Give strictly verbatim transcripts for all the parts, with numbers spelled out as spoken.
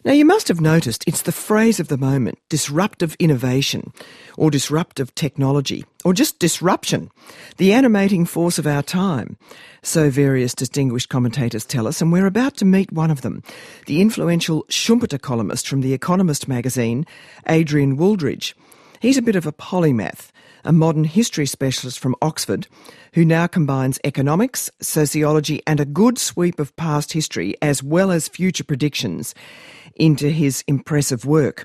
Now, you must have noticed it's the phrase of the moment, disruptive innovation, or disruptive technology, or just disruption, the animating force of our time. So various distinguished commentators tell us, and we're about to meet one of them, the influential Schumpeter columnist from The Economist magazine, Adrian Wooldridge. He's a bit of a polymath, a modern history specialist from Oxford, who now combines economics, sociology and a good sweep of past history as well as future predictions into his impressive work.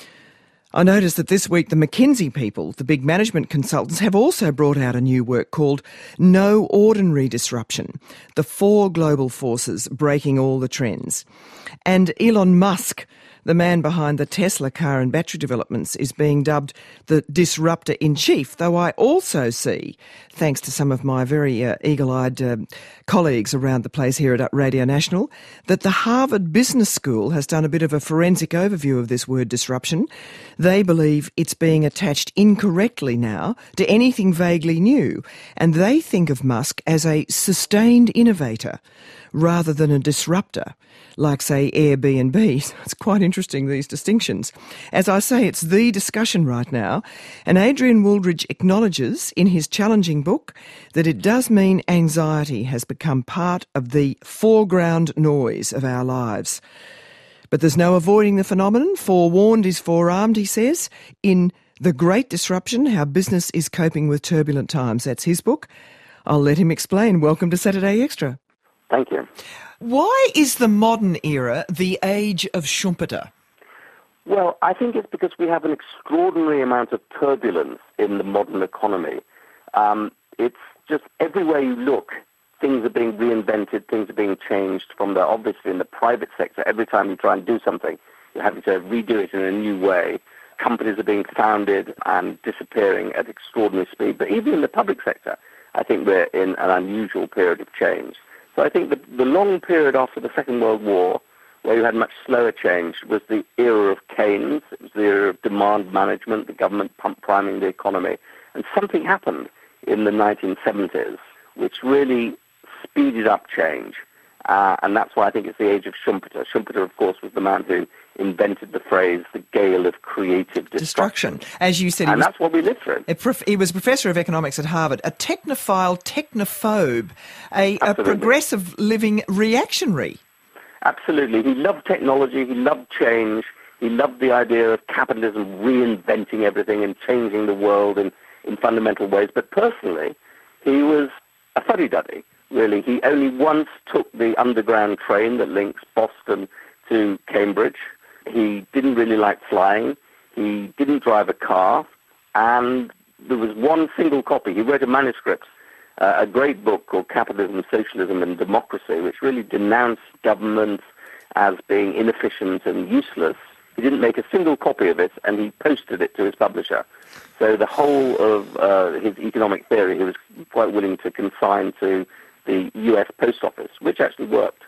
I noticed that this week the McKinsey people, the big management consultants, have also brought out a new work called No Ordinary Disruption, the four global forces breaking all the trends. And Elon Musk, the man behind the Tesla car and battery developments, is being dubbed the disruptor-in-chief, though I also see, thanks to some of my very uh, eagle-eyed uh, colleagues around the place here at Radio National, that the Harvard Business School has done a bit of a forensic overview of this word disruption. They believe it's being attached incorrectly now to anything vaguely new, and they think of Musk as a sustained innovator rather than a disruptor, like, say, Airbnb. It's quite interesting, these distinctions. As I say, it's the discussion right now, and Adrian Wooldridge acknowledges in his challenging book that it does mean anxiety has become part of the foreground noise of our lives. But there's no avoiding the phenomenon. Forewarned is forearmed, he says, in The Great Disruption, How Business is Coping with Turbulent Times. That's his book. I'll let him explain. Welcome to Saturday Extra. Thank you. Why is the modern era the age of Schumpeter? Well, I think it's because we have an extraordinary amount of turbulence in the modern economy. Um, it's just everywhere you look, things are being reinvented, things are being changed from the, obviously in the private sector. Every time you try and do something, you're having to redo it in a new way. Companies are being founded and disappearing at extraordinary speed. But even in the public sector, I think we're in an unusual period of change. So I think the, the long period after the Second World War, where you had much slower change, was the era of Keynes. It was the era of demand management, the government pump priming the economy. And something happened in the nineteen seventies, which really speeded up change. Uh, and that's why I think it's the age of Schumpeter. Schumpeter, of course, was the man who invented the phrase, the gale of creative destruction. Destruction. As you said, and he was, that's what we lived through. Prof, he was professor of economics at Harvard, a technophile, technophobe, a, a progressive living reactionary. Absolutely. He loved technology, he loved change, he loved the idea of capitalism reinventing everything and changing the world in, in fundamental ways. But personally, he was a fuddy-duddy, really. He only once took the underground train that links Boston to Cambridge. He didn't really like flying. He didn't drive a car. And there was one single copy. He wrote a manuscript, uh, a great book called Capitalism, Socialism and Democracy, which really denounced government as being inefficient and useless. He didn't make a single copy of it, and he posted it to his publisher. So the whole of uh, his economic theory he was quite willing to consign to the U S Post Office, which actually worked.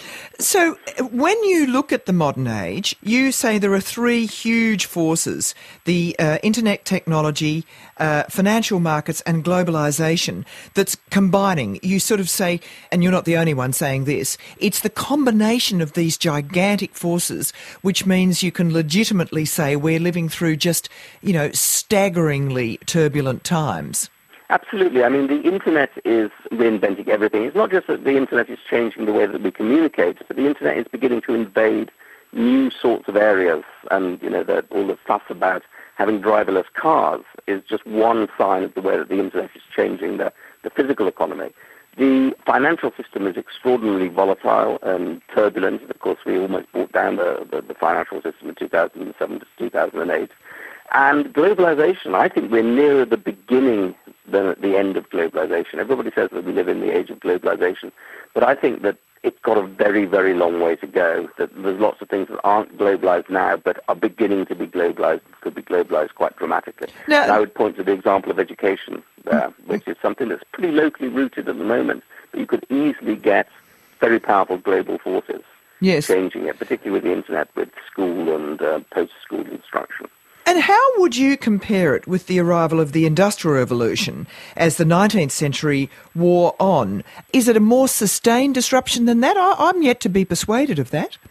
So when you look at the modern age, you say there are three huge forces, the uh, internet technology, uh, financial markets and globalisation that's combining. You sort of say, and you're not the only one saying this, it's the combination of these gigantic forces which means you can legitimately say we're living through just, you know, staggeringly turbulent times. Absolutely. I mean, the Internet is reinventing everything. It's not just that the Internet is changing the way that we communicate, but the Internet is beginning to invade new sorts of areas. And, you know, the, all the fuss about having driverless cars is just one sign of the way that the Internet is changing the, the physical economy. The financial system is extraordinarily volatile and turbulent. Of course, we almost brought down the, the, the financial system in two thousand seven to two thousand eight. And globalization, I think we're nearer the beginning than at the end of globalization. Everybody says that we live in the age of globalization, but I think that it's got a very, very long way to go, that there's lots of things that aren't globalized now but are beginning to be globalized, could be globalized quite dramatically. Now, and I would point to the example of education there, which is something that's pretty locally rooted at the moment, but you could easily get very powerful global forces yes. changing it, particularly with the Internet, with school and uh, post-school instruction. And how would you compare it with the arrival of the Industrial Revolution as the nineteenth century wore on? Is it a more sustained disruption than that? I, I'm yet to be persuaded of that.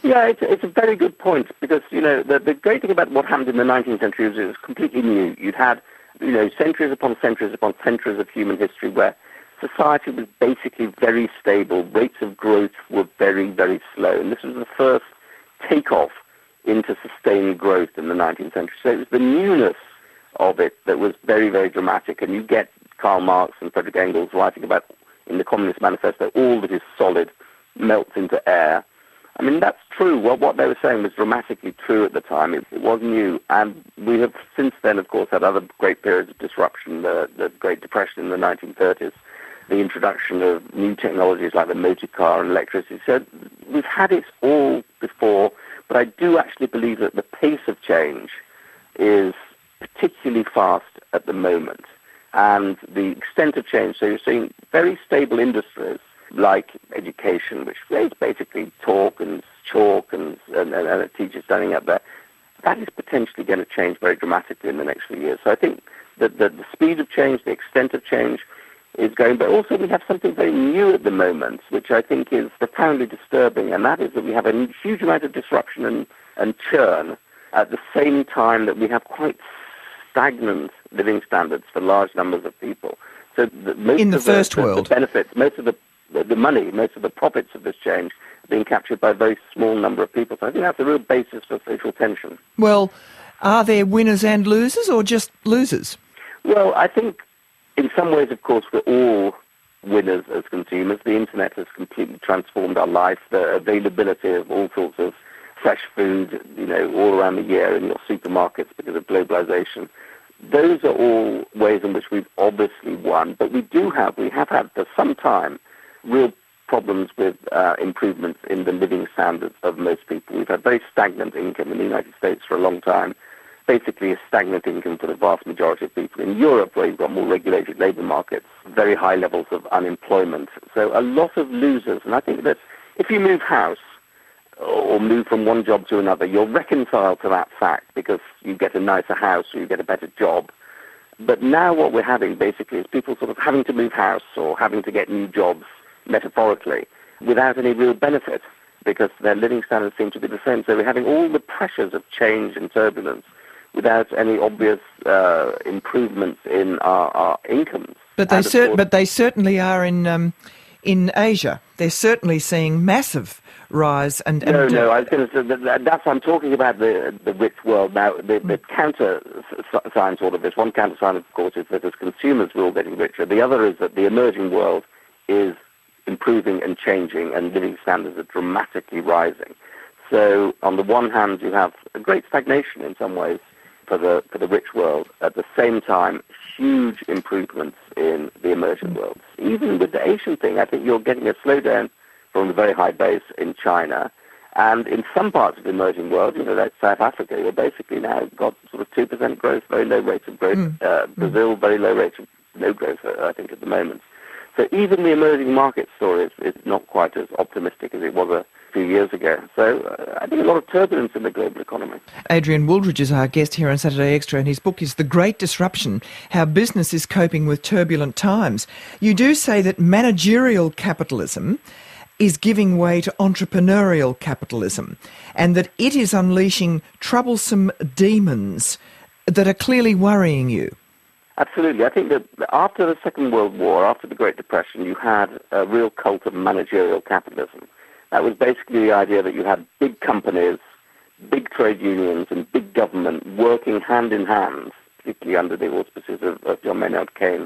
Yeah, it's, it's a very good point because, you know, the, the great thing about what happened in the nineteenth century was it was completely new. You'd had, you know, centuries upon centuries upon centuries of human history where society was basically very stable. Rates of growth were very, very slow. And this was the first takeoff into sustained growth in the nineteenth century. So it was the newness of it that was very, very dramatic. And you get Karl Marx and Frederick Engels writing about, in the Communist Manifesto, all that is solid melts into air. I mean, that's true. Well, what they were saying was dramatically true at the time. It, it was new. And we have since then, of course, had other great periods of disruption, the, the Great Depression in the nineteen thirties, the introduction of new technologies like the motor car and electricity. So we've had it all before, but I do actually believe that the pace of change is particularly fast at the moment. And the extent of change, so you're seeing very stable industries like education, which is basically talk and chalk and, and, and a teacher standing up there. That is potentially going to change very dramatically in the next few years. So I think that the, the speed of change, the extent of change is going, but also we have something very new at the moment, which I think is profoundly disturbing, and that is that we have a huge amount of disruption and, and churn at the same time that we have quite stagnant living standards for large numbers of people. So the, most in the of first the, world, the benefits, most of the the money, most of the profits of this change are being captured by a very small number of people. So I think that's a real basis for social tension. Well, are there winners and losers or just losers? Well, I think in some ways, of course, we're all winners as consumers. The internet has completely transformed our life. The availability of all sorts of fresh food, you know, all around the year in your supermarkets because of globalization. Those are all ways in which we've obviously won. But we do have, we have had for some time, real problems with uh, improvements in the living standards of most people. We've had very stagnant income in the United States for a long time, basically a stagnant income for the vast majority of people. In Europe, where you've got more regulated labour markets, very high levels of unemployment. So a lot of losers. And I think that if you move house or move from one job to another, you're reconciled to that fact because you get a nicer house or you get a better job. But now what we're having basically is people sort of having to move house or having to get new jobs metaphorically, without any real benefit, because their living standards seem to be the same. So we're having all the pressures of change and turbulence without any obvious uh, improvements in our, our incomes. But they, cer- course, but they certainly are in um, in Asia. They're certainly seeing massive rise. And, and no, no, I was going to say that, that's I'm talking about the the rich world now. The, the counter sign to all of this. One counter sign, of course, is that as consumers we're all getting richer. The other is that the emerging world is improving and changing, and living standards are dramatically rising. So on the one hand, you have a great stagnation in some ways for the for the rich world. At the same time, huge improvements in the emerging world. Even with the Asian thing, I think you're getting a slowdown from the very high base in China. And in some parts of the emerging world, you know, like South Africa, you've basically now got sort of two percent growth, very low rates of growth. Mm. Uh, Brazil, very low rates of no growth, I think, at the moment. So even the emerging market story is, is not quite as optimistic as it was a few years ago. So uh, I think a lot of turbulence in the global economy. Adrian Wooldridge is our guest here on Saturday Extra, and his book is The Great Disruption, How Business is Coping with Turbulent Times. You do say that managerial capitalism is giving way to entrepreneurial capitalism, and that it is unleashing troublesome demons that are clearly worrying you. Absolutely. I think that after the Second World War, after the Great Depression, you had a real cult of managerial capitalism. That was basically the idea that you had big companies, big trade unions, and big government working hand in hand, particularly under the auspices of, of John Maynard Keynes,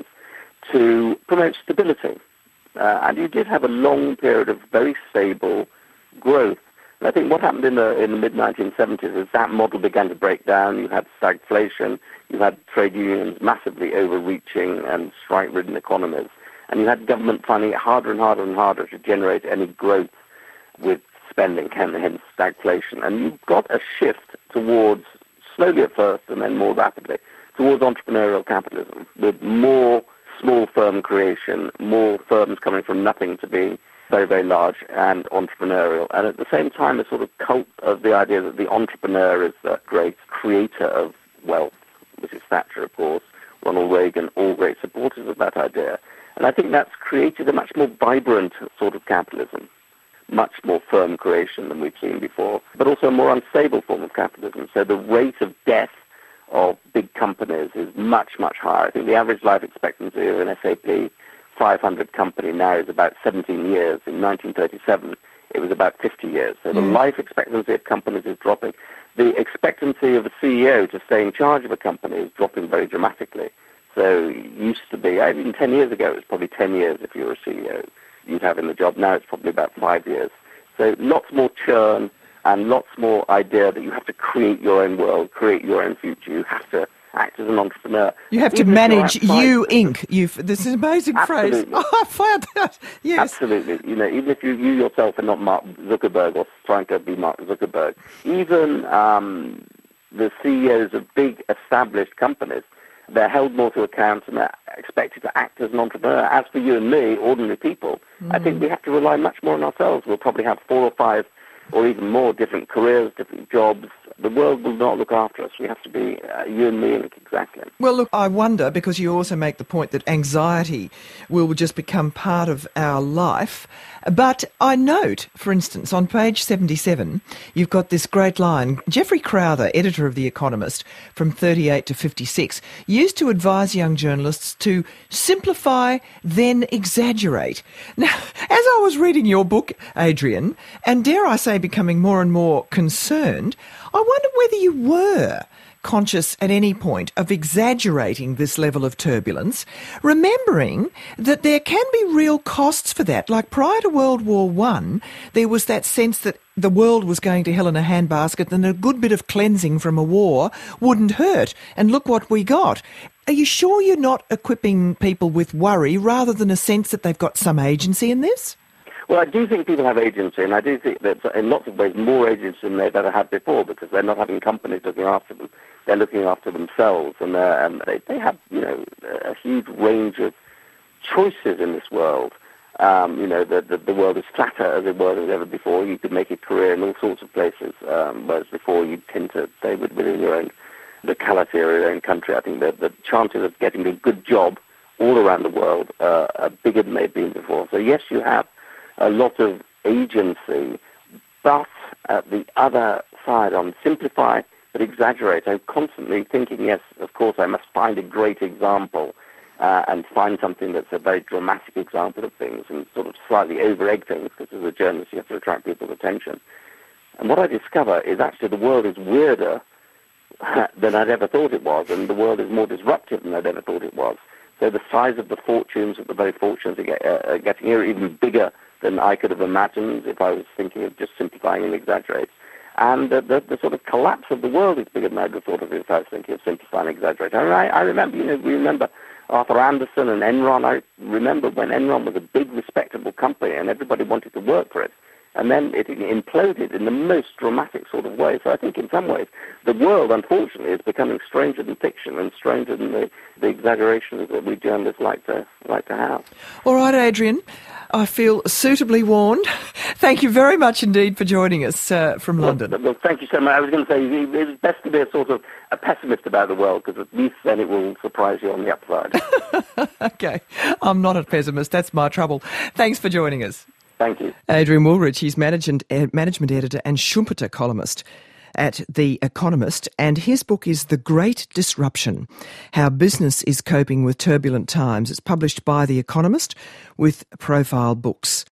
to promote stability. Uh, and you did have a long period of very stable growth. And I think what happened in the in the mid nineteen seventies is that model began to break down. You had stagflation, you had trade unions massively overreaching and strike-ridden economies, and you had government finding it harder and harder and harder to generate any growth with spending, hence stagflation. And you got a shift towards, slowly at first and then more rapidly, towards entrepreneurial capitalism, with more small firm creation, more firms coming from nothing to be very, very large and entrepreneurial. And at the same time, a sort of cult of the idea that the entrepreneur is the great creator of wealth, which is Thatcher, of course, Ronald Reagan, all great supporters of that idea. And I think that's created a much more vibrant sort of capitalism. much more firm creation than we've seen before, but also a more unstable form of capitalism. So the rate of death of big companies is much, much higher. I think the average life expectancy of an S and P five hundred company now is about seventeen years. In nineteen thirty-seven, it was about fifty years. So the mm. life expectancy of companies is dropping. The expectancy of a C E O to stay in charge of a company is dropping very dramatically. So it used to be, even ten years ago, it was probably ten years if you were a C E O you'd have in the job. Now it's probably about five years. So lots more churn and lots more idea that you have to create your own world, create your own future. You have to act as an entrepreneur. You have Even to manage you, Incorporated. You've, this is an amazing Absolutely. phrase. Oh, I found that. Yes. Absolutely. You know, even if you, you yourself are not Mark Zuckerberg or trying to be Mark Zuckerberg, even um, the C E Os of big established companies, they're held more to account and they're expected to act as an entrepreneur. As for you and me, ordinary people, mm. I think we have to rely much more on ourselves. We'll probably have four or five or even more different careers, different jobs. The world will not look after us. We have to be uh, you and me, exactly. Well, look, I wonder, because you also make the point that anxiety will just become part of our life. But I note, for instance, on page seventy-seven, you've got this great line. Geoffrey Crowther, editor of The Economist, from thirty-eight to fifty-six, used to advise young journalists to simplify, then exaggerate. Now, as I was reading your book, Adrian, and dare I say becoming more and more concerned, I wonder whether you were conscious at any point of exaggerating this level of turbulence, remembering that there can be real costs for that. Like prior to World War One, there was that sense that the world was going to hell in a handbasket and a good bit of cleansing from a war wouldn't hurt. And look what we got. Are you sure you're not equipping people with worry rather than a sense that they've got some agency in this? Well, I do think people have agency, and I do think that in lots of ways more agency than they've ever had before, because they're not having companies looking after them. They're looking after themselves, and, and they, they have, you know, a huge range of choices in this world. Um, you know, the, the, the world is flatter, as it was, as ever before. You could make a career in all sorts of places, um, whereas before you tend to stay within your own locality or your own country. I think that the chances of getting a good job all around the world uh, are bigger than they've been before. So yes, you have a lot of agency, but at the other side, on simplify but exaggerate, I'm constantly thinking, yes, of course, I must find a great example uh, and find something that's a very dramatic example of things and sort of slightly over-egg things, because as a journalist you have to attract people's attention. And what I discover is actually the world is weirder than I'd ever thought it was, and the world is more disruptive than I'd ever thought it was. So the size of the fortunes of the very fortunes are, get, uh, are getting here even bigger than I could have imagined if I was thinking of just simplifying and exaggerating. And the, the, the sort of collapse of the world is bigger than I'd have thought of if I was thinking of simplifying and exaggerating. I, mean, I, I remember, you know, we remember Arthur Andersen and Enron. I remember when Enron was a big, respectable company and everybody wanted to work for it. And then it imploded in the most dramatic sort of way. So I think in some ways the world, unfortunately, is becoming stranger than fiction and stranger than the, the exaggerations that we journalists like to like to have. All right, Adrian, I feel suitably warned. Thank you very much indeed for joining us uh, from London. Well, well, thank you so much. I was going to say it's best to be a sort of a pessimist about the world, because at least then it will surprise you on the upside. Okay, I'm not a pessimist. That's my trouble. Thanks for joining us. Thank you. Adrian Woolrich, he's management, management editor and Schumpeter columnist at The Economist, and his book is The Great Disruption, How Business is Coping with Turbulent Times. It's published by The Economist with Profile Books.